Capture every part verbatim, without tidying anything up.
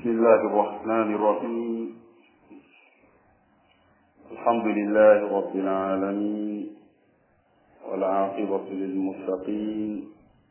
بسم الله الرحمن الرحيم. الحمد لله رب العالمين، والعاقبة للمتقين،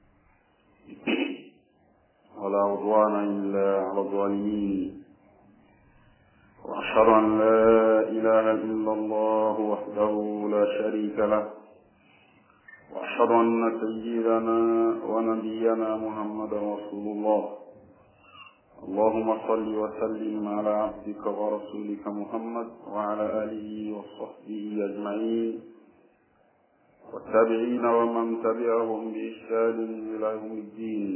ولا عدوان إلا على الظالمين. وأشهد أن لا إله إلا الله وحده لا شريك له، وأشهد أن سيدنا ونبينا محمدا رسول الله. اللهم صل وسلم على عبدك ورسولك محمد وعلى آله وصحبه أجمعين، والتابعين ومن تبعهم بإحسان إلى يوم الدين.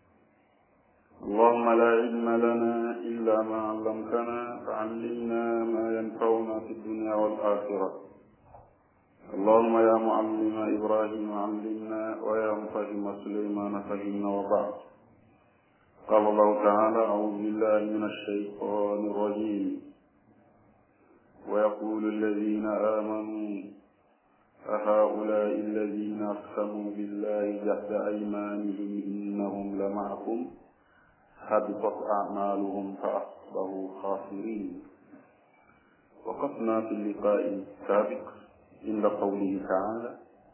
اللهم لا علم لنا إلا ما علمتنا، فعلمنا ما ينفعنا في الدنيا والآخرة. اللهم يا معلم إبراهيم علمنا، ويا مفهم سليمان فهمنا. وبعد، قال الله تعالى: أعوذ بالله من الشيطان الرجيم. ويقول الذين آمنوا أهؤلاء الذين أقسموا بالله جهد أيمانهم إنهم لمعكم حبطت أعمالهم فأصبحوا خاسرين. وقفنا في اللقاء السابق عند قوله تعالى: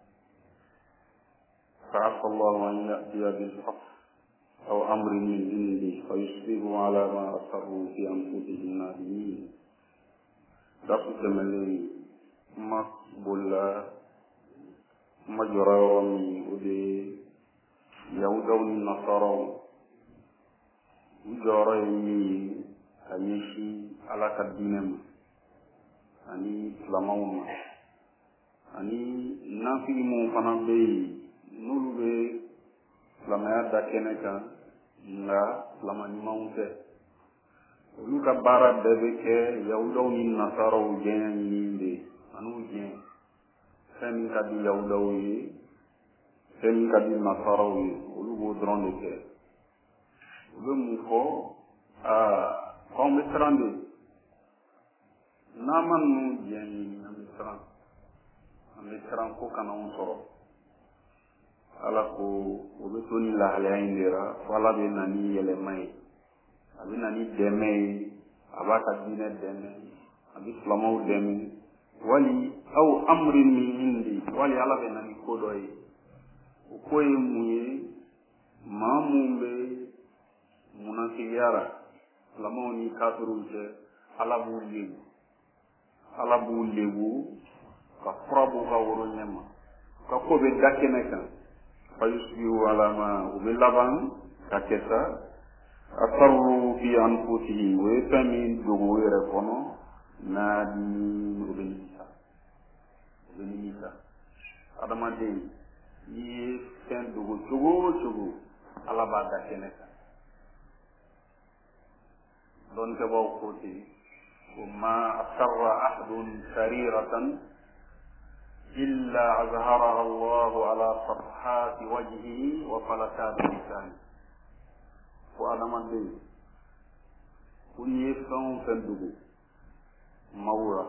فعسى الله أن يأتي بالحق أو أمر من عنده فيصبحوا على ما أصروا في أنفسهم نادمين. درس تملي مقبولا مجرورا ودي يودون النصارى وجاريني أمشي على كدينهم أني سلامون أني نافي مو فنبي نولبي silamaya da kɛnɛ kan nka silama ɲumanw tɛ. Olu ka baara bɛɛ bɛ kɛ yahudaw ni nasaraw jɛn ɲini de ani u jɛn fɛn min ka di yahudaw ye, fɛn min ka di nasaraw ye, olu b'o dɔrɔn de kɛ. U bɛ mun fɔ? aa k'anw bɛ siran de, n'an ma ninnu jɛn ɲini an bɛ siran an bɛ siran ko kana anw sɔrɔ. Ala ko o bɛ to ni lahalaya in de la, fo Ala bɛ na ni yɛlɛma ye, a bɛ na ni dɛmɛ ye, a b'a ka diinɛ dɛmɛ, a bɛ silamaw dɛmɛ, wali aw amri min indi, wali Ala bɛ na ni ko dɔ ye. O ko ye mun ye? maa mun bɛ munafigiya la silamaw ni kafiriw cɛ, Ala b'u lebu, Ala b'u lebu ka fura b'u ka woro ɲɛma, ka ko bɛ da kɛnɛ kan. فيصبحوا على ما وبلغن ككسا أصروا في أنفسهم ويفهمين دغوير كونو نادي وبنيسا وبنيسا هذا ما دين يفهم دغو شغو شغو على بعد كنك دون كباو كوتي وما أسر أحد سريرة إلا أظهرها الله على صفحات وجهه وفلتات لسانه. وأنا من دي كن يفهم فندقو مورا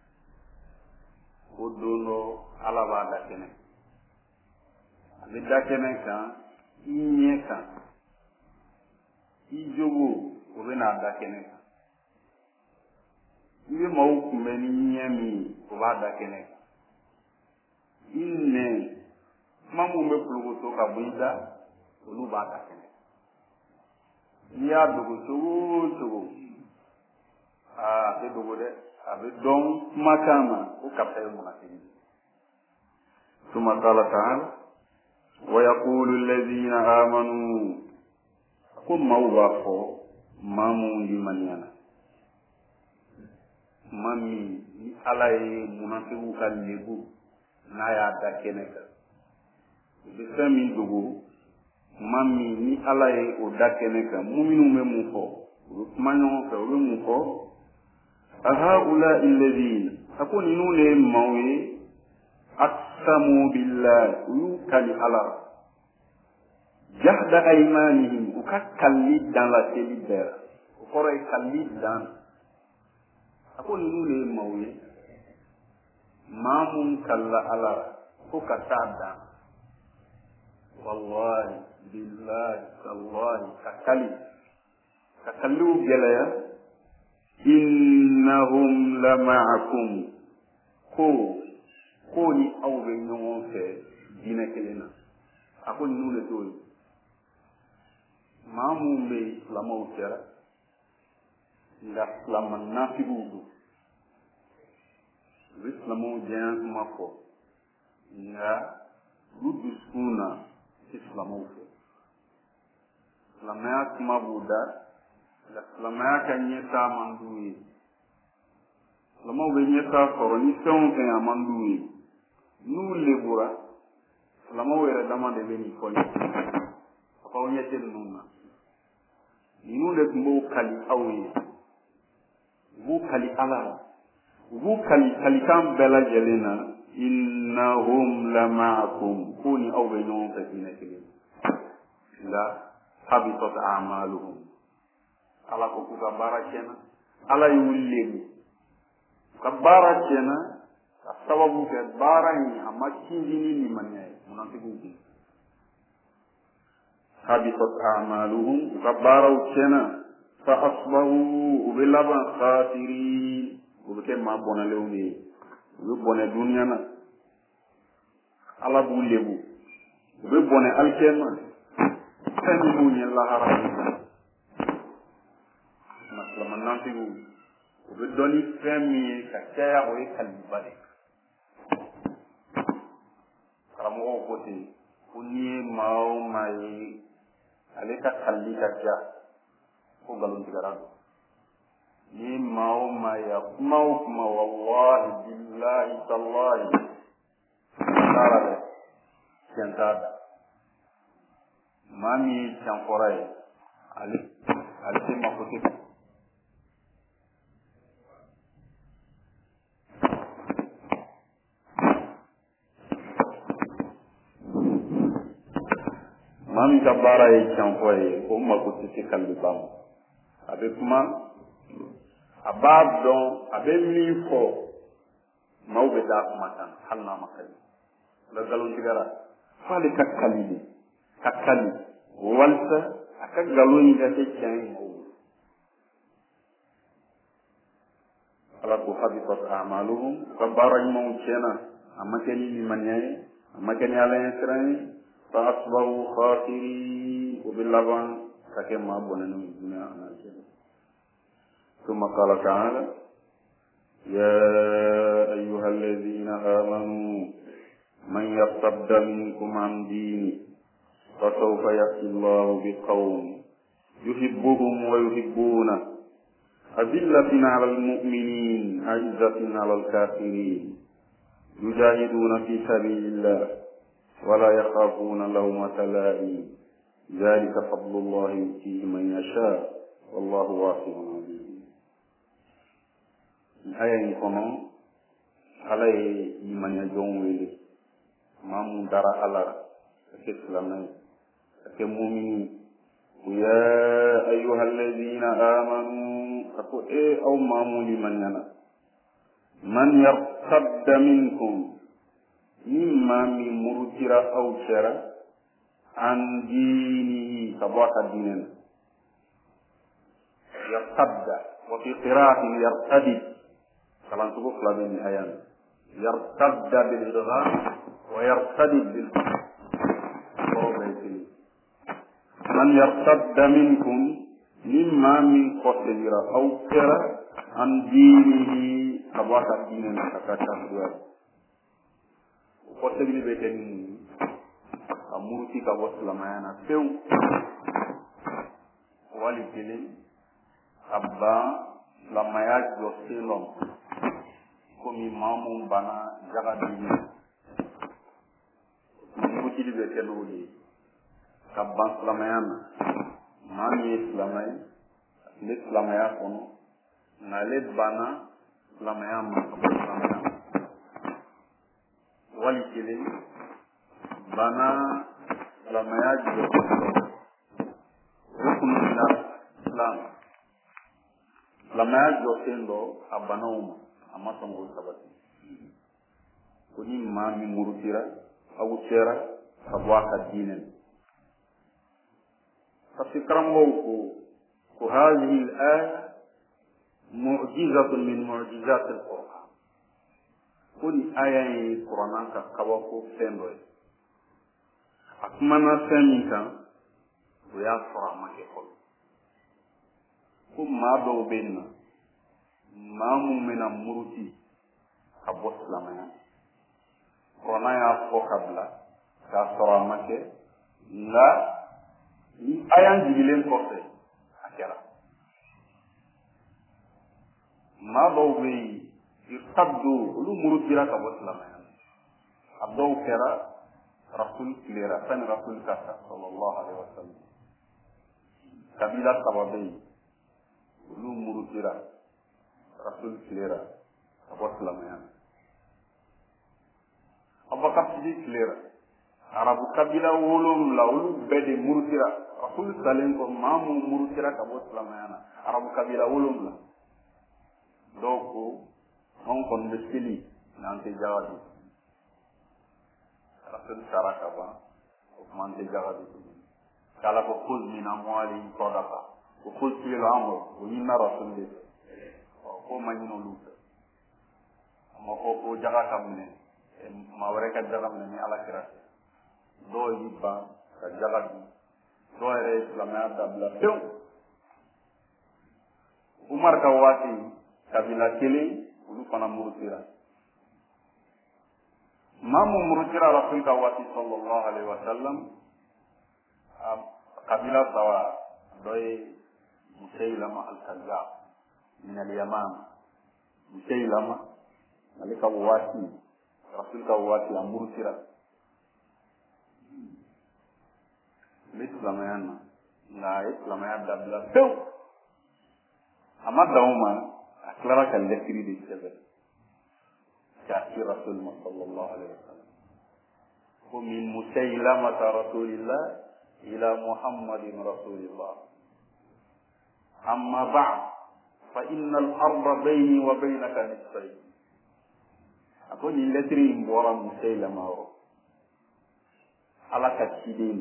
ودونو على بعد كنك بدا كنك إنيك إجوغو وبنا دا كنك إيه موكم من إنيامي وبعد كنك inne mamu me pulugoto ka buida olu ba ta kene ni ya dogo togo togo ah be dogo de abe don makama o ka fe mo na tini thumma qala ta'ala wa yaqulu alladhina amanu kum mawqafo mamu limaniana mami ni alaye munafiqu kan lebu n'a y'a da kɛnɛ kan. U bɛ fɛn min dogo, tuma min ni Ala ye o da kɛnɛ kan, muminun bɛ mun fɔ? U bɛ kuma ɲɔgɔn fɛ, u bɛ mun fɔ? ahaula'i alladhina, a ko ninnu de ye maaw ye, aqsamu billahi, u y'u kali Ala la. jahda aymanihim, u ka kali dan la seli bɛɛ la. O kɔrɔ ye kali dan. A ko ninnu de ye maaw ye, maa mun kalla Ala la fo ka taa dan. wallahi billahi tallahi ka kali ka kalliw gɛlɛya innahum la ma'akum ko ko ni aw bɛ ɲɔgɔn fɛ diinɛ kelen na a ko ninnu de t'o ye maa minnu bɛ yen silamɛw kɛra nka silamɛ nafigiw don u bɛ silamɛw jɛnya kuma fɔ nka olu dusukun na tɛ silamɛw fɛ silamɛya kuma b'u da nka silamɛya ka ɲɛtaa man d'u ye silamɛw bɛ ɲɛtaa sɔrɔ ni fɛn o fɛn a man d'u ye n'u lebura silamɛw yɛrɛ dama de bɛ nin fɔ ɲɛ a k'aw ɲɛ tɛ ninnu na ninnu de tun b'o kali aw ye u b'u kali ala la u b'u kali kalikan bɛɛ lajɛlen na innahum la ma'akum ko ni aw bɛ ɲɔgɔn fɛ diinɛ kelen nka habitat a'maluhum ala ko k'u ka baara tiɲɛna ala y'u lebu u ka baara tiɲɛna ka sababu kɛ baara in a ma sinji ni limaniya ye munafikuw kun habitat a'maluhum u ka baaraw tiɲɛna fa asbahu u bɛ laban khasirin u bɛ kɛ maa bɔnɛlenw de ye u bɛ bɔnɛ duniya na ala b'u lebu u bɛ bɔnɛ alikiyama fɛn min b'u ɲɛ lahara na silamɛ nafigiw u bɛ dɔn ni fɛn min ye ka caya o ye kaliba de karamɔgɔw ko ten ko n'i ye maa o maa ye ale ka kalili ka ca ko nkalontigɛla don n'i ye maa o maa ye a kuma o kuma wallahi billahi tallahi taara dɛ tiɲɛ t'a da maa min ye tiɲɛfɔra ye ale ale tɛ mako tɛ maa min ka baara ye tiɲɛfɔ ye o mako tɛ se kaliba ma a bɛ kuma a b'a dɔn a bɛ min fɔ maaw bɛ da kuma kan hali n'a ma kali la nkalontigɛla f'ale ka kali de ka kali walasa a ka nkalon in ka kɛ tiɲɛ ye maaw bolo ala ko habitat a'maluhum u ka baara ɲumanw tiɲɛna a ma kɛ ni limaniya ye a ma kɛ ni ala ɲɛ siran ye fa asbahu khasirin u bɛ laban ka kɛ maa bɔnɛnenw ye duniya ani alikiyama ثم قال تعالى يا أيها الذين آمنوا من يرتد منكم عن دينه فسوف يأتي الله بقوم يحبهم ويحبونه أذلة على المؤمنين أعزة على الكافرين يجاهدون في سبيل الله ولا يخافون لومة لائم ذلك فضل الله يؤتيه من يشاء والله واسع عليم aya in kɔnɔ ala ye limaniya jɔnw wele maa mun dara ala ka kɛ silamɛ ye ka kɛ mumini ya ayuha alladhina amanu a ko e aw maa mun limaniyana man yartadda minkum ni maa min murutira aw cɛra an diinihi ka bɔ a ka diinɛ na yartadda wa fi qira'atin yartadid kalan sugu fila bɛ nin aya la yartadda bil idgham wa yartadid bil kɔrɔ bɛɛ kelen man yartadda minkum ni maa min kɔsegira aw kɛra an diinihi ka bɔ a ka diinɛ na ka taa kafiriya la o kɔsegili bɛ kɛ ni mun ye ka muruti ka bɔ silamɛya na pewu wali kelen ka ban silamɛya jɔ sen lɔ komi maa mun banna jaga diinɛ murutili bɛ kɛ n'o de ye ka ban silamɛya na maa min ye silamɛ ye a tun bɛ silamɛya kɔnɔ nka ale banna silamɛya ma ka bɔ silamɛya ma wali kelen banna silamɛya jɔ o kun na silam silamɛya jɔ sen dɔ a banna o ma a ma sɔn k'o sabati ko ni maa min murutira aw cɛra ka bɔ a ka diinɛ parce que karamɔgɔw ko وهذه الآية معجزة من معجزات القرآن كل آية القرآن كقوافو سندوي أكمنا سميكا ويا فرما كقول كم ما دو بيننا ما مؤمنا مرتي أبو سلمان قرآن يا فوكابلا كفرما ك لا آية جبلين كوفي أكيرا ما بوبي يقدو لو مرتيرا كابو سلمان أبدو كرا رسول كليرا فن رسول كاسا صلى الله عليه وسلم كبيرا سببي لو مرتيرا رسول كليرا كابو سلمان أبا كبيرا كليرا عرب كبيرا ولوم لا ولو بدي مرتيرا رسول سالين كو مامو مرتيرا كابو سلمان عرب كبيرا ولوم لا دوكو هون كون بسيلي نانتي جاوادي رسول شاركابا ومانتي جاوادي قال كو خذ من اموالهم صدقه وخذ في الامر وإن رسول الله ko mañino luuta mo ko ko jaga kamne ma wara ka jaga ne ala kira do yiba ka jaga do ere islamia dabla tew umar ka wati kabila kele ulu fana murutira mamu murutira rasul ka wati sallallahu alaihi wasallam kabila sawa doy musaylama al-kazzab من اليمام مسيلمة ملك واتي رسول واتي أمورتيرا الإسلام يانا لا إسلام يانا دبلا سو أما دوما أكلرا كالذكري دي سبب كأتي رسول صلى الله عليه وسلم ومن مسيلمة رسول الله إلى محمد رسول الله أما بعد فإن الأرض بيني وبينك نصفين أقول لتري مبورا مسيلمة على كتشيدين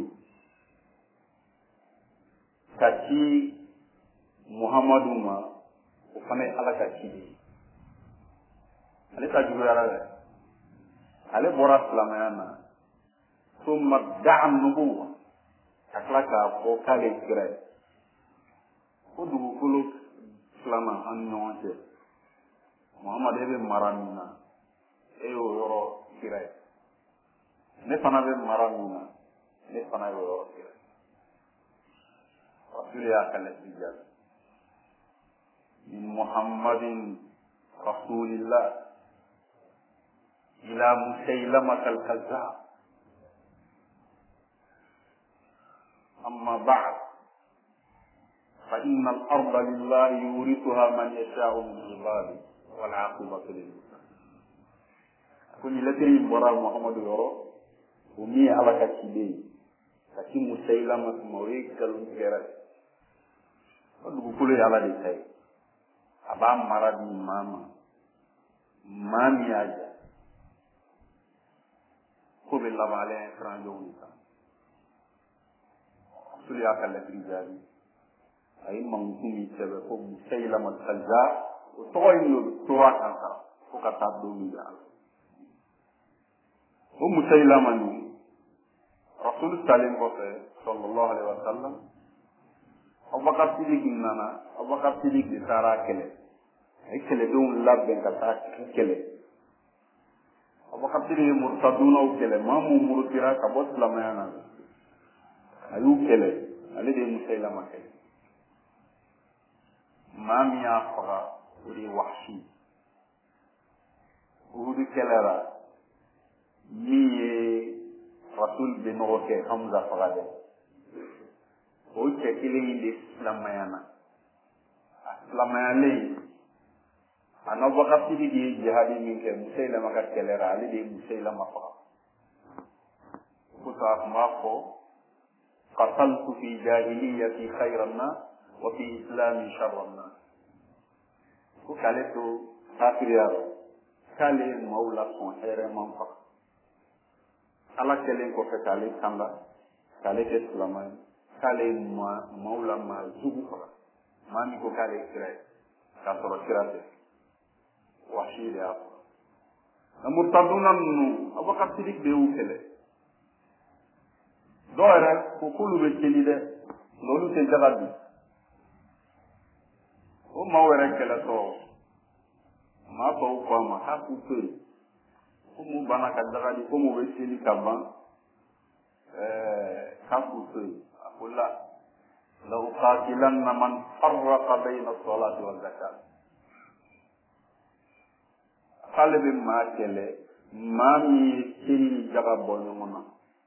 كتشي محمد ما وفني على كتشيدين على تجربة على على بورا سلاميانا ثم دعا النبوة كلاك فوكالي كره ودو كلوك Selama an ɲɔgɔn cɛ Muhammad e bɛ mara min na e y'o yɔrɔ sira ye ne fana bɛ mara min na ne fana y'o yɔrɔ sira ye Rasul y'a ka lasigi jaabi min Muhammadin Rasulillah ila Musaylamata al-Kazzab amma ba'd فإن الأرض لله يورثها من يشاء من عباده والعاقبة للمتقين. كوني لتري برا محمد يورو ومي على كتيبي كتي مسيلمة موي كلون كيرا ودو كولي على دي تاي أبا مراد ماما مامي أجا كوبي الله عليه فرانجوني كان سولي أكل لتري جاري ay mangumi sebe ko musaylama al-kazzab o toyno tuwa kanka ko ka tabdo mi dal o musaylama ni rasul sallallahu alaihi wasallam abakar sidik nana abakar sidik di sara kele ay kele don labben ka ta kele abakar sidik murtaduna o kele mamu murtira ka bot lamayana ayu kele ale de musaylama kele مام يا فغا ودي وحشي ودي كلارا مي رسول بنوكي حمزة فغا دي ودي كيلين دي سلاميانا سلاميانا أنا بقى في دي جهادي منك مسيلمة كلارا علي دي مسيلمة فغا كتاب ماكو قتلت في جاهلية خير الناس وفي إسلام شر الناس وكالتو سافريارو كالي مولا سون خير منفق على كلين كوفي كالي كاندا كالي كسلامان كالي مولا ما زوبو فرا maa mi ko k'ale ye kira ye k'a sɔrɔ kira tɛ wahsi de y'a fɔ nka murtaduna ninnu abubakar sidik de y'u kɛlɛ dɔw yɛrɛ ko k'olu bɛ keli dɛ nka olu tɛ jaga dun o maaw yɛrɛ kɛlɛtɔ maa tɔw ko a ma k'a k'u to yen komi u banna ka jaga di komi u bɛ seli ka ban k'a k'u to yen a ko la لأقاتلن من فرق بين الصلاة والزكاة قال بما كله ما ميسي جغبوننا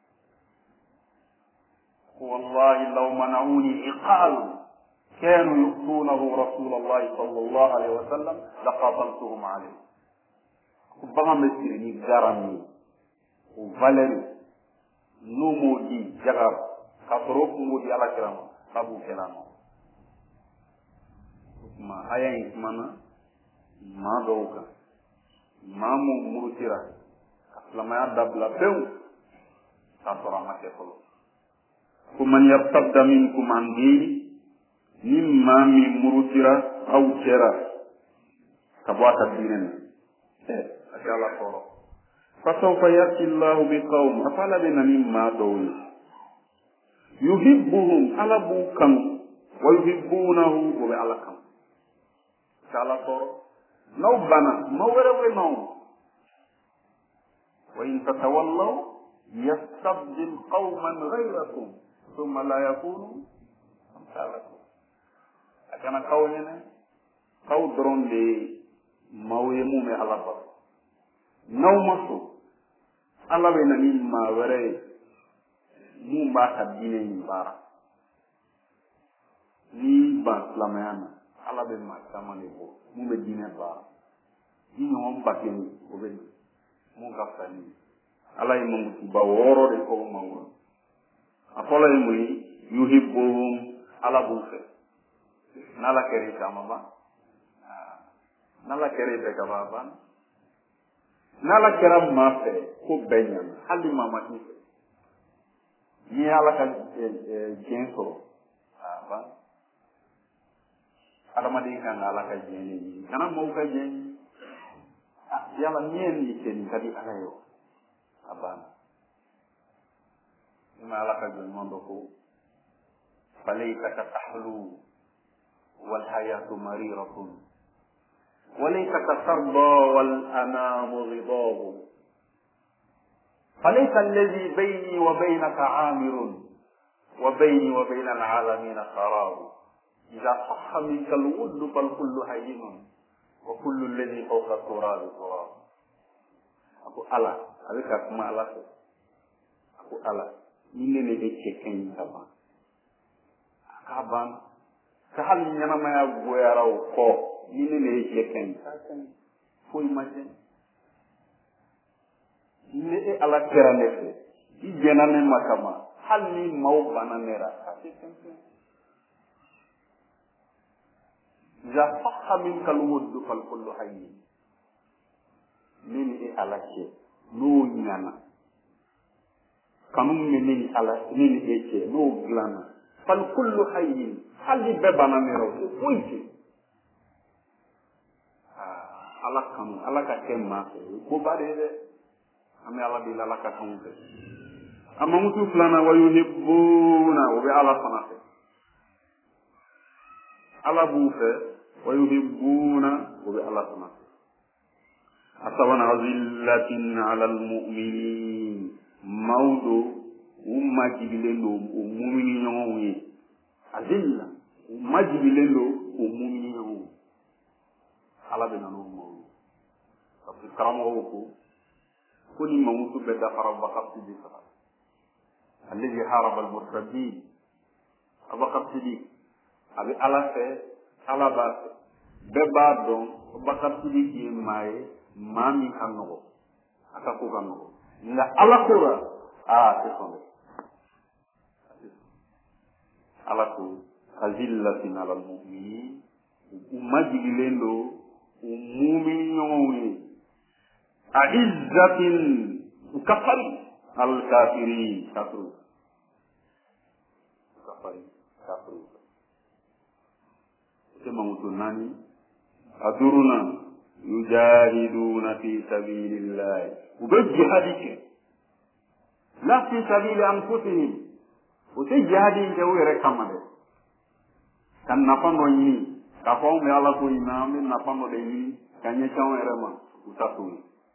والله لو منعوني عقال كانوا يؤتونه رسول الله صلى الله عليه وسلم لقاتلتهم عليه بما مسيرني غرامي وفالري نومودي جغب كفروك مودي على كرامه sabu kɛra ma o tuma aya in kumana maa dɔw kan maa mun murutira ka silamaya dabila pewu k'a sɔrɔ a ma kɛ fɔlɔ ko man yartadda minkum an diini ni maa min murutira aw cɛra ka bɔ a ka diinɛ na ɛ a kɛ ala tɔɔrɔ fasawfa yati llahu biqawm a ko ala bɛ na ni maa dɔw ye yuhibbuhum ala b'u kanu wa yuhibbunahu o bɛ ala kanu ka ala tɔɔrɔ n'aw banna maa wɛrɛ bɛ n'aw wa in tatawallaw yastabdil qawman ghayrakum thumma la yakunu amsalakum a kana k'aw ɲɛnɛ k'aw dɔrɔn de ye maaw ye mun bɛ ala bato n'aw ma sɔn ala bɛ na ni maa wɛrɛ ye mun b'a ka diinɛ in baara ni ban silamɛya na ala bɛ maa caman de bɔ mun bɛ diinɛ baara ni ɲɔgɔn ba kelen o bɛ mun ka fisa ni ala ye mankutuba wɔɔrɔ de fɔ o ma kɔnɔ a fɔlɔ ye mun ye yuhibbuhum ala b'u fɛ n'ala kɛra i caman ban n'ala kɛra i fɛ ka ban ban n'ala kɛra maa fɛ ko bɛɛ ɲɛna hali maa ma k'i fɛ ni ala ka diɲɛ sɔrɔ a ban adamaden kan ka ala ka diɲɛ de ɲini kana maaw ka diɲɛ ɲini yala ni ye nin kɛ nin ka di ala ye o a banna ni ma ala ka jɔn ɲuman dɔ ko falaytaka tahlu walhayatu mariratun walaytaka tarda wal anamu ghidabu فليس الذي بيني وبينك عامر وبيني وبين العالمين خراب إذا صح منك الود فالكل هين وكل الذي فوق التراب تراب أقول ألا أبيك أسمع الله أقول ألا إنني بيتشكين كبان كبان كهل ينما يبغى يراو كو إنني بيتشكين فوي ماجن ne e ala kɛra ne fɛ i jɛna ne ma kama hali ni maaw banna ne ra k'a tɛ fɛn fɛn iza sahha minka alwuddu falkullu hayyin ne ni e ala cɛ n'o ɲana kanu min bɛ ne ni ala ne ni e cɛ n'o dilanna falkullu hayyin hali bɛɛ banna ne ra o tɛ foyi tɛ ala kanu ala ka kɛ maa fɛ o ye koba de ye dɛ an bɛ ala deli ala ka kanw fɛ a mamutu filanan wa yuhibbuna o bɛ ala fana fɛ ala b'u fɛ wa yuhibbuna o bɛ ala fana fɛ a sabanan azillatin ala almu'minin maaw do u majigilen do o mumini ɲɔgɔnw ye azilla u majigilen do o mumini ɲɔgɔnw ala bɛ na n'o maaw ye parce que karamɔgɔw ko ko ni mamutu bɛɛ dafara Abubakar Sidik kan alladhi haraba al-murtadin Abubakar Sidik a bɛ ala fɛ ala b'a fɛ bɛɛ b'a dɔn Abubakar Sidik ye maa ye maa min ka nɔgɔ a ka ko ka nɔgɔ nka ala ko la aa a tɛ sɔn dɛ ala ko azillatin ala al-mu'minin u majigilen do u mumini ɲɔgɔnw ye أعزة كفر الكافرين كفروا كفر كفروا mangutu nani aduruna yujahiduna fi sabilillah ube jihadi ke la fi sabili anfusihim ute jihadi ke were kamade kan nafano yini ka fo me ala ko ina me nafano de yini kanye chawo erema utatu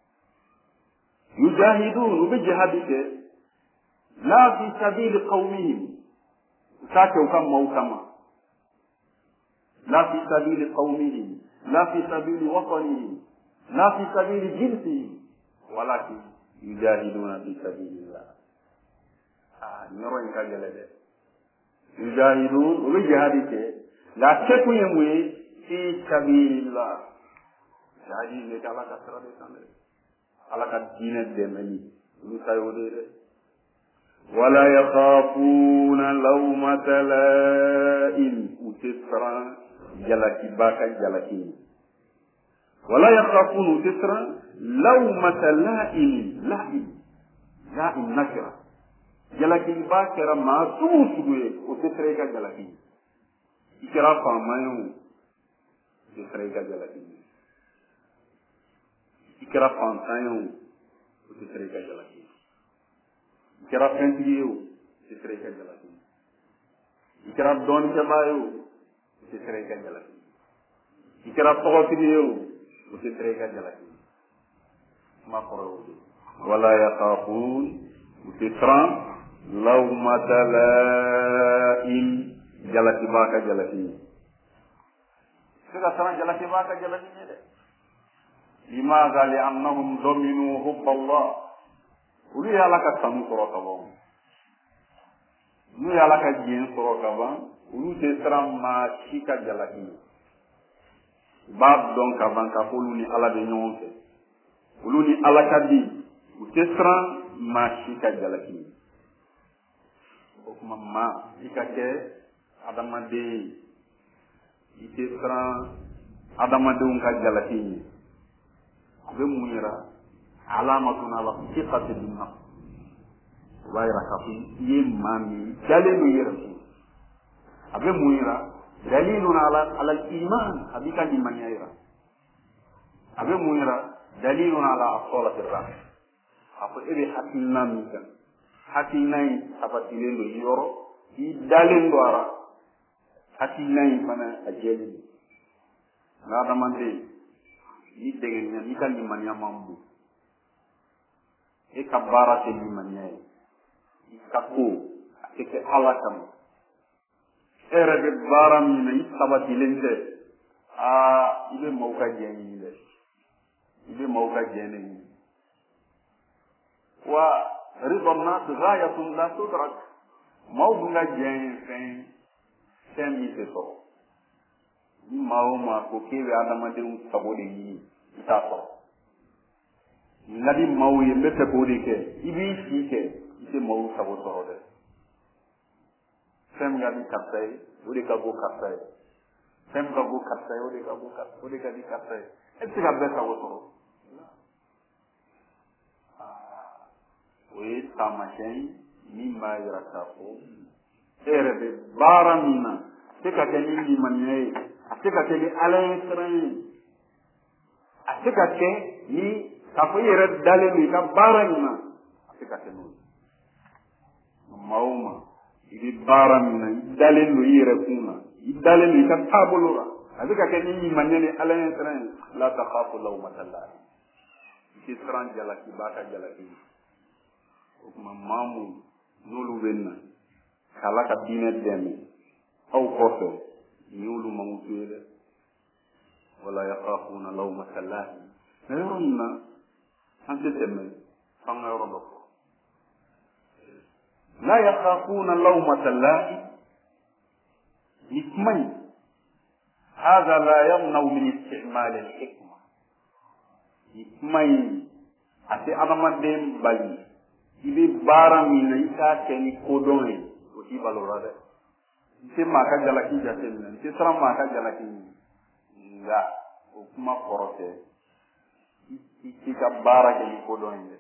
yujahidun ube jihadi ke la fi sabili qawmihim usake ukama ukama la fi sabili qawmihim la fi sabili watanihim la fi sabili jinsihim walakin yujahiduna fi sabilillah ah nyoro inka gelede yujahidun ube jihadi ke la cheku yemwe fi sabilillah jadi le kala kasra de sande ala ka dine de meni ni sayode wala yakhafuna lawmata la'im utisra jalaki baka jalaki wala yakhafuna utisra lawmata la'im la'im la'im nakira jalaki baka ma susuwe utisra ka jalaki ikira famayo utisra ka jalaki ikira fantayo utisra ka jalaki ikira fentiyo utisra ka jalaki ikira don jamayo utisra ka jalaki ikira togotiyo utisra ka jalaki ma qoro wala yaqafun utisra lawmata la'im jalaki baka jalaki sega sana jalaki baka jalaki de limaza li annahum dominu hubballah ulu yala ka tanu soro kabon ulu yala ka jien soro kabon ulu te sram ma shika jalaki bab don kaban ka ulu ni ala de nyonse ulu ni ala ka di te sram ma shika jalaki o kuma ma ikake adama de ite sram adama de un ka jalaki abe munira alamatun ala thiqati bin nafs wayra kafi yimami dalilu yirfi abe munira dalilun ala ala iman abika di manyaira abe munira dalilun ala as-salati ar apo ebe hatina mika hatinai apatilendo yoro i dalendo ara hatinai pana ajeli ngada mande ni dengan ni kan di mania mambu e kabara te ni mania e kaku ke alakam era de baram ni ni sabati lente a ibe mauka jeni le ibe mauka jeni wa ridha nas ghayatun la tudrak mawbunga jeni fen fen mi se so mao ma ko kewe adama de un sabode yi ita so ngadi maw ye mete ko de ke ibi fi ke ite maw sabo so de sem ngadi kapay uri ka go kapay sem ka go kapay uri ka go kapay uri ka di kapay et ka be sabo so ah we tamachen ni ma yara ko ere de baramina te ka tani ni manye asika ke ni alain sran asika ke ni kafire dale ni ka barana asika ke no mauma idi barana dale no yire kuna idale ni ka tabulura asika ke ni manyane alain sran la takhafu lawmata Allah ki sran jala ki baka jala ki kuma mamu nolu wenna kala ka dine demi aw kofe يقولوا موجودة ولا يخافون لومة لائم فيرون أنت تأمل فما يرون لا يخافون لومة لائم اثمين هذا لا يمنع من استعمال الحكمة اثمين أتي أدم دين بالي إذا بارا من إيكا كني كودوني وكي بالورادة ite maka jalaki jatemna ite sara maka jalaki nga o kuma korote ite ka bara ke ni kodonde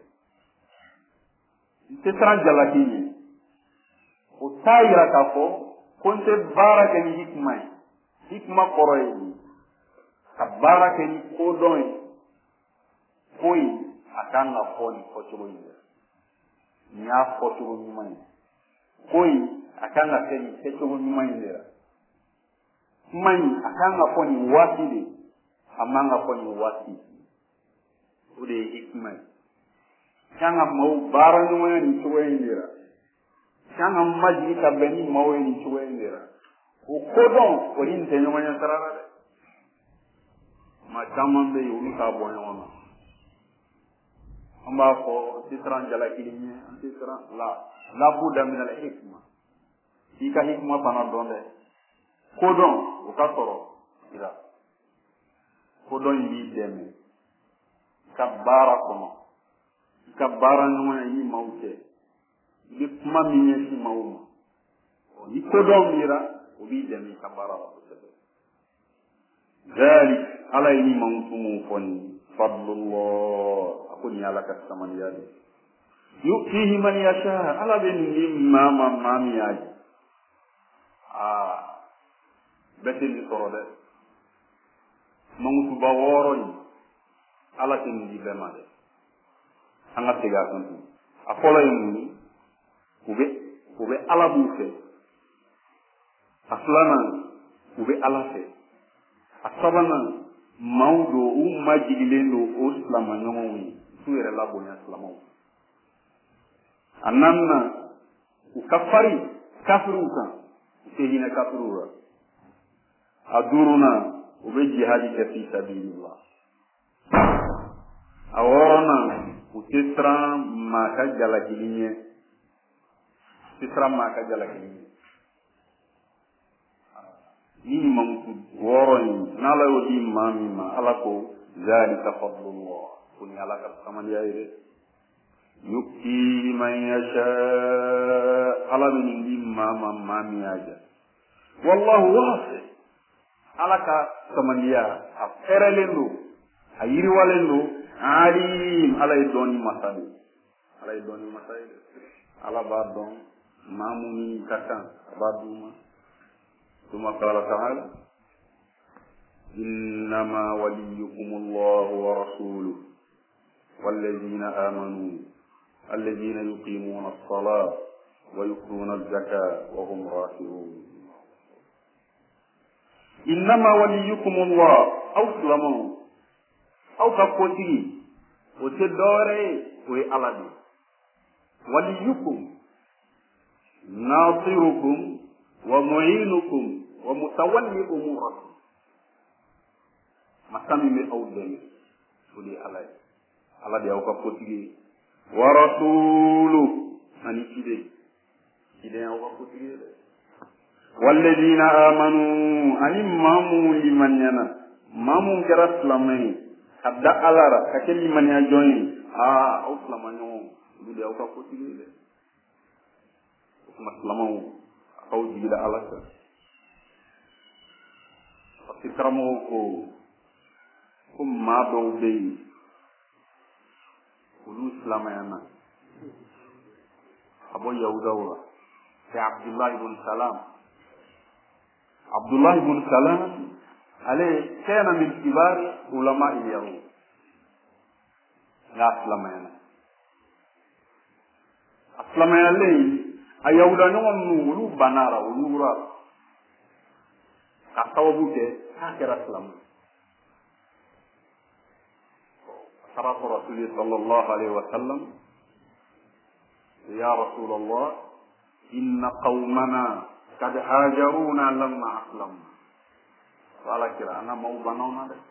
ite sara jalaki ni o tayira ka fo konte bara ke ni hikmai hikma kɔrɔ ye ka baara kɛ ni kodɔn ye ko in a kan ka fɔ nin fɔcogo in de nin y'a fɔcogo ɲuman ye ko in a kan ka kɛ nin kɛcogo ɲuman in de la kuma in a kan ka fɔ nin waati de a man ka fɔ nin waati o de ye hikma ye kan ka maaw baara ɲuman ye nin cogo in de la kan ka majigi ka bɛn ni maaw ye nin cogo in de la o kodɔn o ni nin tɛ ɲɔgɔn ɲɛ sira la dɛ maa caman bɛ yen olu t'a bɔ ɲɔgɔn na an b'a fɔ an tɛ siran jalaki ɲɛ an tɛ siran la labuda min al hikma i ka hikma fana dɔn dɛ kodɔn o ka sɔrɔ i la kodɔn in b'i dɛmɛ i ka baara kɔnɔ i ka baara ɲɔgɔn ye ni maaw cɛ i bɛ kuma min ɲɛsin maaw ma ni kodɔn b'ira o b'i dɛmɛ i ka baara la kosɛbɛ ذلك ala ye ni maaw tun m'o fɔ nin fadlullah a ko nin ye ala ka samaniya de yu'tihi man yasha ala bɛ nin di maa ma maa min y'a ye aa bɛɛ tɛ nin sɔrɔ dɛ mankutuba wɔɔrɔ in ala tɛ nin di bɛɛ ma dɛ an ka segin a kan tun a fɔlɔ ye mun ye u bɛ u bɛ ala b'u fɛ a filanan u bɛ ala fɛ a sabanan maaw don u majigilen don o silamaɲɔgɔnw ye su yɛrɛ labonya silamaw a naaninan u ka farin kafiriw kan u tɛ hinɛ kafiriw la a duurunan u bɛ jihadi kɛ fi sabilillah a wɔɔrɔnan u tɛ siran maa ka jalakili ɲɛ u tɛ siran maa ka jalakili ɲɛ ni mankutu wɔɔrɔ in n'ala y'o di maa min ma ala ko zalika fadlullah ko ni ala ka samaniya ye dɛ yu'ti man yasha ala bɛ nin di maa ma maa min y'a ja wallahu wasi ala ka samaniya a fɛrɛlen don a yiriwalen don alim ala ye dɔɔni masa de ala ye dɔɔni masa ye dɛ ala b'a dɔn maa mun ka kan a b'a d'u ma ثم قال تعالى إنما وليكم الله ورسوله والذين آمنوا الذين يقيمون الصلاة ويؤتون الزكاة وهم راكعون إنما وليكم الله أو سلموا أو كفوتي وتدوري ويألدي وليكم ناصركم ومعينكم ومتولي أموركم masami me aw deme fuli alay ala de aw ka potigi wa rasulu ani kide kide aw ka potigi de walladina amanu ani mamu liman yana mamu kara islamai kadda alara ka liman ya join ah aw islamanyo du de aw ka potigi de kuma islamau aw jigida alaka asikramo ko ko maa dɔw bɛ yen olu silamɛya na ka bɔ yahudaw la c'est Abdullah ibn Salam Abdullah ibn Salam ale kana min kibar ulama al-yahud la silamɛya na a silamɛyalen a yahuda ɲɔgɔn ninnu olu banara olu wura ka sababu kɛ k'a kɛra silamɛ صرف رسول صلى الله عليه وسلم يا رسول الله إن قومنا قد هاجرونا لما أسلمنا قال كرا أنا مو بنونا ده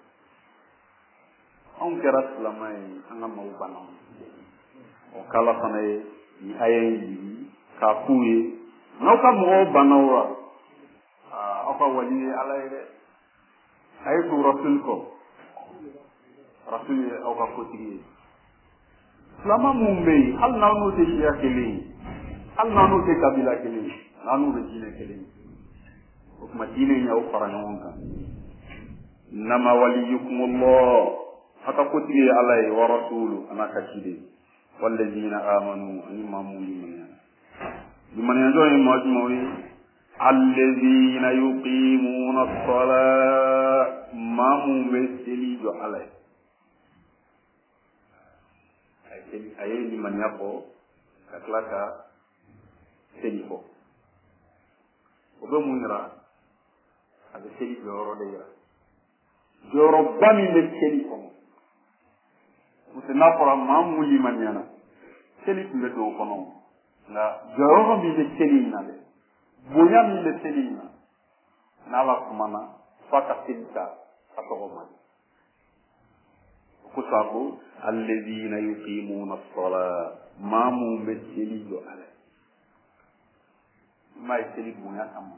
أم كرا سلامي أنا مو بنونا وقال فني يأيي كافوي نو كمو بنورا أفا ولي عليه أي رسولكم rasuli aw ka kotigi silama mun bɛ yen hali n'aw n'o tɛ siya kelen ye hali n'aw n'o tɛ kabila kelen ye n'aw n'o bɛ diinɛ kelen ye o tuma diinɛ in y'aw fara ɲɔgɔn kan nama waliyukumullah aw ka kotigi ye ala ye wa rasulu an'a ka ciden walladina amanu ani maa mun limaniya limaniya dɔ ye maa jumɛnw ye الذين يقيمون الصلاة ما ممثلي جو عليه أي لمن يقو كتلك سيفو وبمونرا هذا سيف جورو ديرا جورو بامي لسيفو مسنا فرا ما مولي من ينا سيف مدو كنو لا جورو بامي لسيفو نالي bonya mi le selina nala kumana faka tilta atogoma kusabu alladhina yuqimuna as-salat mamu meselijo ala mai seli bonya kama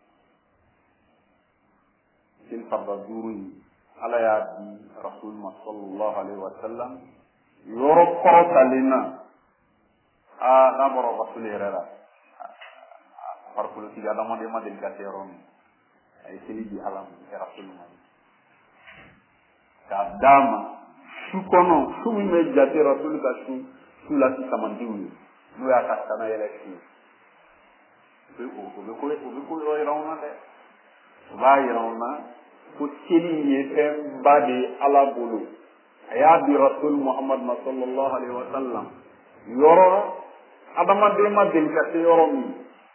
sil farduri ala ya bi rasulullah sallallahu alaihi wasallam yoro korotalina a naboro rasulirera parkulo tiga dama de ma del gateron ay seli di alam ya rasulullah ka dama su kono su mi me jate rasul ka su su la ti samandiwi no ya ka sana yele ki be o ko ko ko ko ro irauna de ba irauna ko seli ye fem bade ala bulu aya bi rasul muhammad sallallahu alaihi wasallam yoro adama de ma del gate yoro mi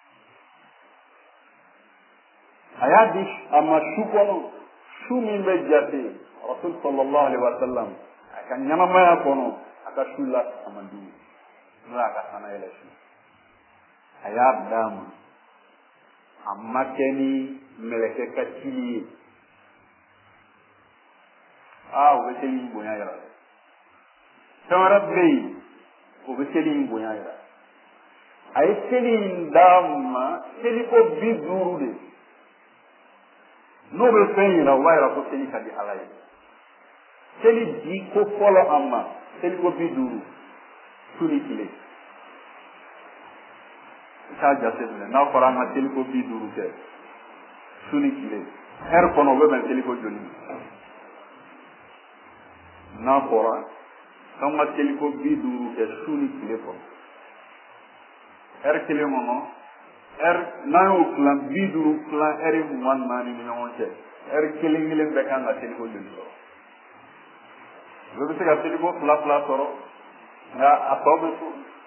ayadi ama shukono shumi mejate rasul sallallahu alaihi wasallam akan nyama maya kono aka shula amandu nura aka sana eleshi ayab dam amma keni meleke katili ah o beteli bonya yara tawarabbi o beteli bonya yara ay teli dama teli ko bidurude no be fen yina wallahi ra ko seli kadi alay seli di ko folo amma seli ko biduru suni kile ta jase ne na fara ma seli ko biduru ke suni kile er kono be ben seli ko joni na fara kama seli ko biduru ke suni kile ko er kile mono er nayo plan biduru plan eri man mani mi non che er killing killing be kan la tele ko jindi do be se ga tele ko pla pla toro na atobe ko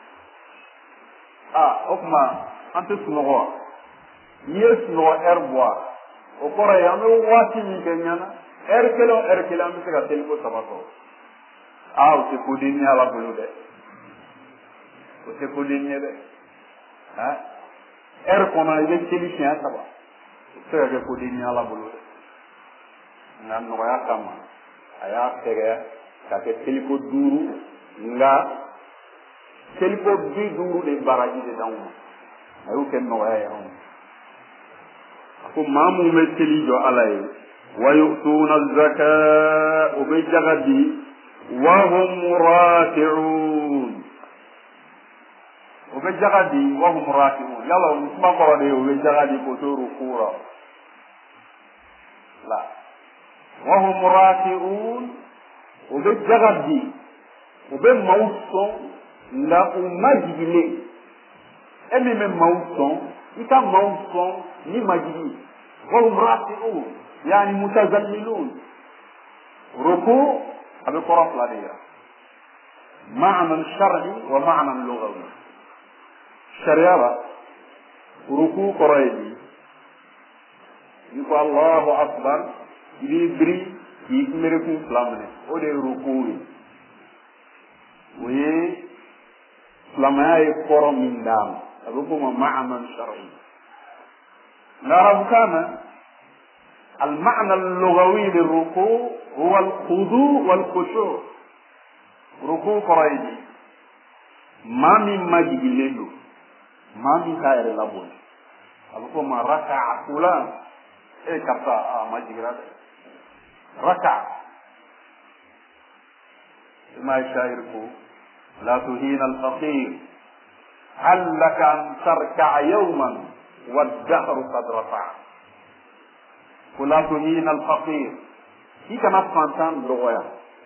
ah okma ante sunowa yes no er boa o kora ya me wati mi kenyana er kelo er kelo am se ga tele ko sabato ah o se ko dinni ala bulu de o se ko dinni de ha er kona ile teli sia saba sera ke ko dinni ala bulu na no ya kama aya tege ka ke teli ko duru nga teli ko bi duru de baraji de dawo ayu ken no ya on ko mamu me teli jo alay wa yu'tuna az-zakata wa bi jagadi wa hum raki'un o be jagadi wa hum raki'un yalla musma ko de o be jagadi ko to rukura la wa hum raki'un o be jagadi o be mawson la o majile emi me mawson ita mawson ni majili wa hum raki'un yani mutazallilun ruku abe quraf la de معنى شرعي ومعنى لغوي شريعة ركوع قريبي يقول الله أكبر يبري يكملكم سلامنا ودي ركوع وي سلامنا يقرأ من دام ركوع معنى شرعي نعرف كان المعنى اللغوي للركوع هو الخضوع والخشوع ركوع قريبي ما من مجد mami kaire labon abuko ma raka'a fulan e kapta a majigra raka'a ma shairku la tuhina al-faqir hal laka an tarka'a yawman wad-dahru qad rafa'a la tuhina al-faqir ki kana fantan doya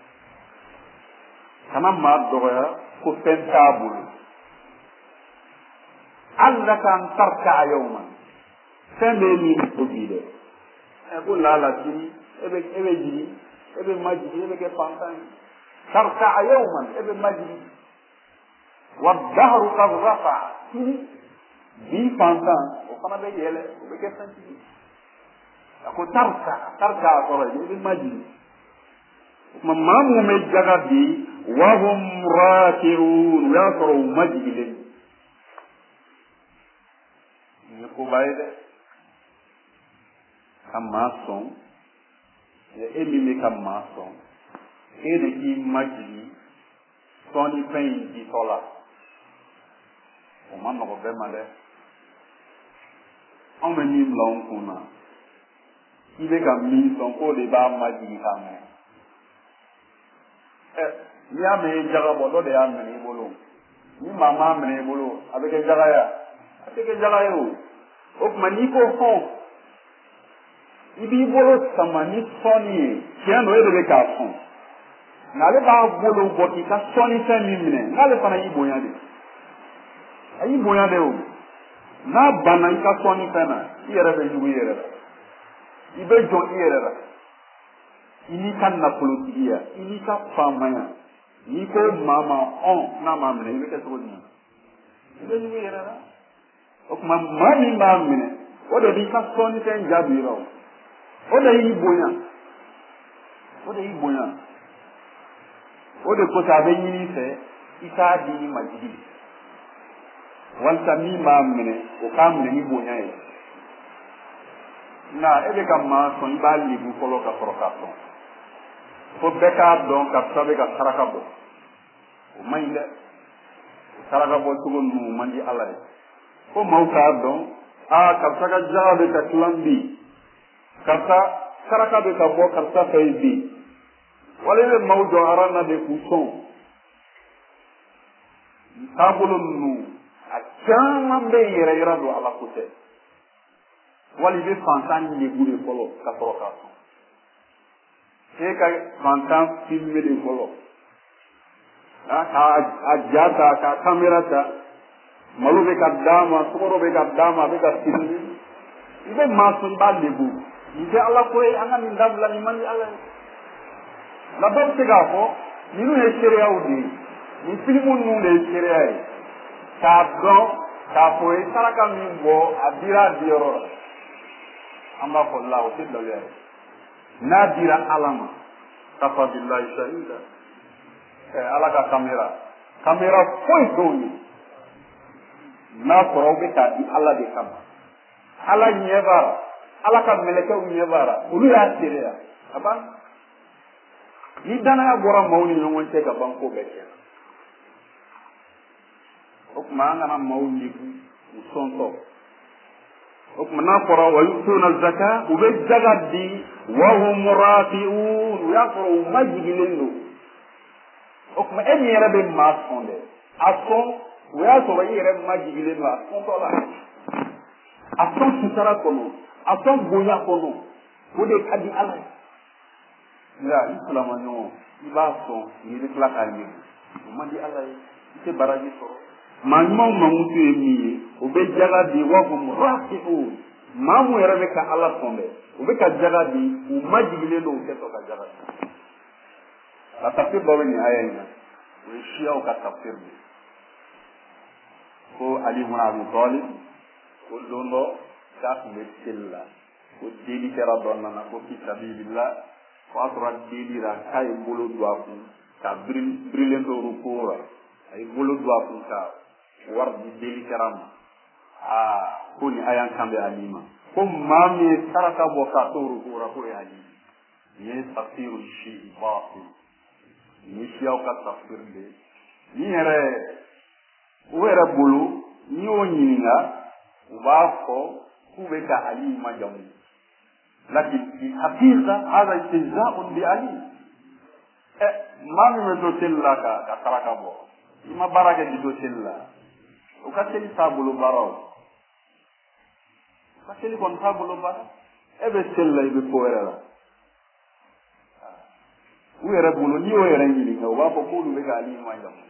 kana ma doya ko pentabul allaka an tarka'a yawman fɛn bɛ min ko bi dɛ ɛ ko laala sini e bɛ e bɛ jigin e bɛ ma jigin e bɛ kɛ fantan ye karisa a y'o man e bɛ ma jigin wa daharu ka rafa sini bi fantan o fana bɛ yɛlɛ o bɛ kɛ fɛntigi a ko tarisa tarisa a kɔrɔ ye e bɛ ma jigin o tuma maa minnu bɛ jaga bi wa hum raki'un o y'a sɔrɔ u ma jigilen nin ye koba ye dɛ ka maa sɔn e min bɛ ka maa sɔn e de k'i ma jigin sɔɔni fɛn in ditɔ la o ma nɔgɔ bɛɛ ma dɛ anw bɛ min bila anw kun na i bɛ ka min sɔn k'o de b'a ma jigin k'a mɛn ɛ n'i y'a mɛn i jaga bɔ dɔ de y'a minɛ i bolo ni maa m'a minɛ i bolo a bɛ kɛ jaga ye a tɛ kɛ jaga ye o o tuma n'i ko hɔn i b'i bolo sama ni sɔɔni ye tiɲɛ don e de bɛ k'a sɔn nka ale b'a bolo bɔ k'i ka sɔɔni fɛn min minɛ n'ale fana y'i bonya de a y'i bonya de o n'a banna i ka sɔɔni fɛn na i yɛrɛ bɛ jugu i yɛrɛ la i bɛ jɔn i yɛrɛ la i n'i ka nafolotigiya i n'i ka faamaya n'i ko maa ma ɔn n'a m'a minɛ i bɛ kɛ cogo di i bɛ jugu i yɛrɛ la o tuma maa min b'a minɛ o de b'i ka sɔɔni fɛn jaabi la o de y'i bonya o de y'i bonya o de kosɔn a bɛ ɲini fɛ i k'a di i majigi walasa min b'a minɛ o k'a minɛ ni bonya ye nka e bɛ ka maa sɔn i b'a lebu fɔlɔ ka sɔrɔ k'a sɔn fo bɛɛ k'a dɔn karisa bɛ ka saraka bɔ o man ɲi dɛ saraka bɔ cogo ninnu man di ala ye fo maaw k'a dɔn aa karisa ka jaga bɛ ka tilan bi karisa saraka bɛ ka bɔ karisa fɛ yen bi wala i bɛ maaw jɔ aran na de k'u sɔn taabolo ninnu a caman bɛ yɛrɛ yɛrɛ don ala ko tɛ wala i bɛ fantan lebu de fɔlɔ ka sɔrɔ k'a sɔn e ka fantan filime de fɔlɔ k'a ja ta k'a kamera ta malo bɛ ka d'a ma sukaro bɛ ka d'a ma a bɛ ka filime i bɛ maa sɔn i b'a lebu nin tɛ ala ko ye an ka nin dabila nin man di ala ye nka dɔw bɛ se k'a fɔ ninnu ye seereyaw de ye nin filimu ninnu de ye seereya ye k'a dɔn k'a fɔ o ye saraka min bɔ a dira a diyɔrɔ la an b'a fɔ la o tɛ dɔwɛrɛ ye n'a dira ala ma kafa bilahi shahida ɛ ala ka kamera kamera foyi t'o ye n'a sɔrɔ aw bɛ k'a di ala de kama ala ɲɛ b'a la ala ka mɛlɛkɛw ɲɛ b'a la olu y'a seereya a ban ni danaya bɔra maaw ni ɲɔgɔn cɛ ka ban ko bɛɛ kɛ o tuma an kana maaw lebu u sɔntɔ o tuma n'a fɔra wa yu'tuna zaka u bɛ jaga di wa hum raki'un u y'a sɔrɔ u ma jigilen don o tuma e min yɛrɛ bɛ maa sɔn dɛ a sɔn o y'a sɔrɔ i yɛrɛ ma jigilen don a sɔntɔ la a sɔn sutara kɔnɔ a sɔn bonya kɔnɔ o de ka di ala ye nka i silamaɲɔgɔn i b'a sɔn i bɛ tila k'a ye o man di ala ye i tɛ baraji sɔrɔ maa ɲumanw mankutu ye min ye o bɛ jaga di wa hum raki'un maa mun yɛrɛ bɛ ka ala sɔn dɛ o bɛ ka jaga di u ma jigilen don u tɛ sɔn ka jaga di a tafsir dɔ bɛ nin aya in na o ye siyaw ka tafsir de ko ali ibn abi talib ko don dɔ k'a tun bɛ seli la ko deli kɛra dɔ nana ko fi sabilillah o y'a sɔrɔ deli la k'a ye bolo don a kun ka birilen to ruku la a ye bolo don a kun ka wari di deli kɛra ma aa ko ni aya kan bɛ ali ma ko maa min ye saraka bɔ k'a to ruku la k'o ye ali nin ye tafsiru si baatil nin ye siyaw ka tafsir de nin yɛrɛ o yɛrɛ bolo n'i y'o ɲininka u b'a fɔ k'u bɛ ka ali majamu lakin fi haqiqa hada istihza'un bi ali ɛ maa min bɛ to seli la ka ka saraka bɔ i ma baara kɛ k'i to seli la o ka seli t'a bolo baara o ka seli kɔni t'a bolo baara e bɛ seli la i bɛ ko wɛrɛ la u yɛrɛ bolo n'i y'o yɛrɛ ɲininka u b'a fɔ k'olu bɛ ka ali majamu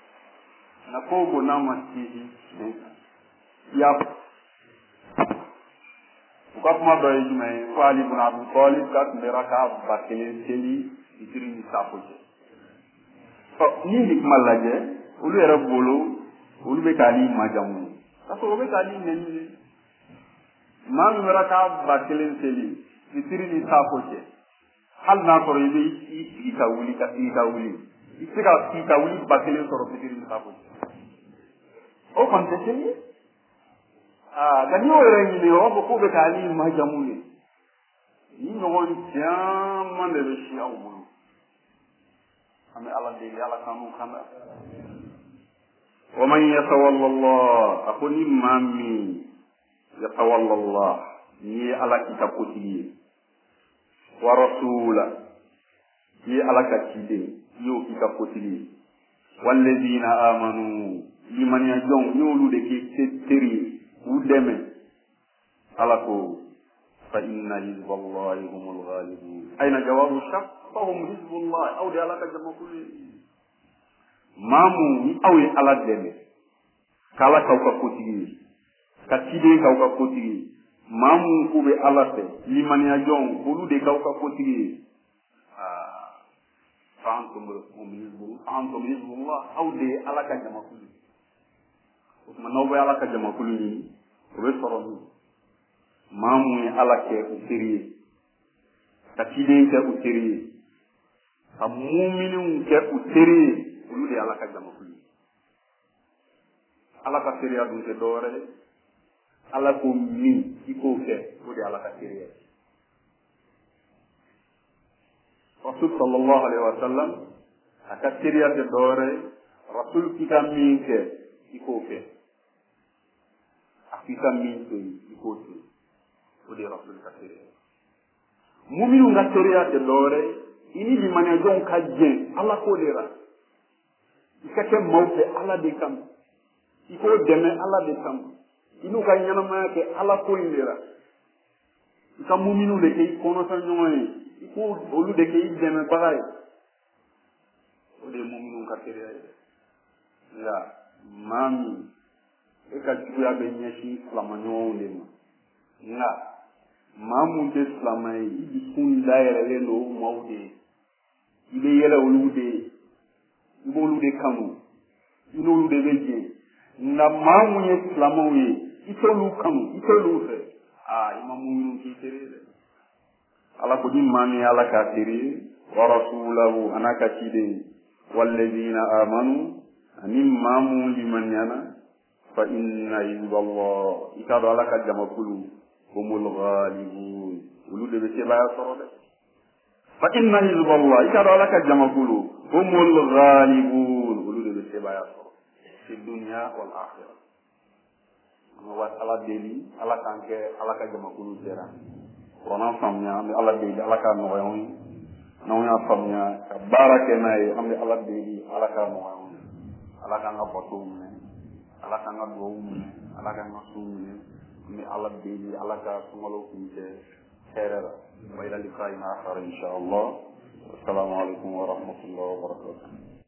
na ko ko n'a ma sinsin i y'a u ka kuma dɔ ye jumɛn ye ko Ali ibn Abi Talib ka tun bɛ raka ba kelen seli fitiri ni safo cɛ. ɔ n'i ye kuma lajɛ olu yɛrɛ bolo olu bɛ k'ali majamu ye k'a sɔrɔ o bɛ k'ali nɛni ye. maa min bɛ raka ba kelen seli fitiri ni safo cɛ hali n'a sɔrɔ i bɛ i sigi ka wuli ka sigi ka wuli i tɛ se ka sigi ka wuli ba kelen sɔrɔ fitiri ni safo cɛ. o kɔni tɛ seli ye. aa nka n'i y'o yɛrɛ ɲini o b'a fɔ k'o bɛ k'ali majamu ye. ni ɲɔgɔn caman de bɛ si aw bolo. an bɛ ala deli ala k'an n'u kanda. wa man yatawalla Allah a ko ni maa min yatawalla Allah ni ye ala kita kotigi ye wa rasula ni ye ala ka ciden i y'o kita kotigi ye walladina amanu limaniya jɔnw ni olu de kɛ teri ye k'u dɛmɛ ala ko fa inna hizballahi humul ghalibun ayna jawabu shak fa hum hizbullah aw de ala ka jamakulu ye. maa mun ni aw ye ala dɛmɛ k'ala k'aw ka kotigi ye ka ciden k'aw ka kotigi ye maa mun k'u bɛ ala fɛ limaniya jɔnw olu de k'aw ka kotigi ye aa fa antum hizbullah aw de ye ala ka jamakulu ye. o tuma n'aw bɛ ala ka jamakulu ɲini o bɛ sɔrɔ min maa mun ye ala kɛ u teri ye ka ciden kɛ u teri ye ka muminunw kɛ u teri ye olu de ye ala ka jamakulu ye. ala ka teriya dun tɛ dɔwɛrɛ ye ala ko min i k'o kɛ o de ye ala ka teriya ye. rasul sallallahu alaihi wa sallam a ka teriya tɛ dɔwɛrɛ ye rasul k'i ka min kɛ i k'o kɛ a k'i ka min to yen i k'o to yen o de ye rasul ka teriya ye. muminunw ka teriya tɛ dɔwɛrɛ ye i ni limaniyajɔnw ka jɛn ala k'o de la i ka kɛ maaw fɛ ala de kama i k'o dɛmɛ ala de kama i n'u ka ɲɛnamaya kɛ ala ko in de la i ka muminunw de kɛ i kɔnɔta ɲɔgɔn ye i k'o olu de kɛ i dɛmɛbaga ye o de ye muminunw ka teriya ye. nka maa min e ka juguya bɛ ɲɛsin silamaɲɔgɔnw de ma nka maa mun tɛ silama ye i dusukun dayɛlɛlen don o maaw de ye i bɛ yɛlɛ olu de ye i b'olu de kanu i n'olu de bɛ jɛ nka maa mun ye silamaw ye i t'olu kanu i t'olu fɛ aa i ma muminun k'i teri ye dɛ. ala ko ni maa min ye ala k'a teri ye wa rasulahu a n'a ka ciden walladina amanu ani maa mun limaniyana fa inna hizballah i k'a dɔn ala ka jamakulu humul ghalibun olu de bɛ sebaya sɔrɔ dɛ. fa inna hizballah i k'a dɔn ala ka jamakulu humul ghalibun olu de bɛ sebaya sɔrɔ fi dunya wal akhirah. an bɛ waati ala deli ala k'an kɛ ala ka jamakulu sera kuranna faamuya an bɛ ala deli ala k'a nɔgɔya anw ye n'anw y'a faamuya ka baara kɛ n'a ye an bɛ ala deli ala k'a nɔgɔya anw ye ala k'an ka batow minɛ ala k'an ka duwawu minɛ ala k'an ka sun minɛ an bɛ ala deli ala ka sunkalo kun cɛ hɛrɛ la wa ila liqa'i akhar insha Allah. assalamu alaikum wa rahmatullahi wa barakatuh.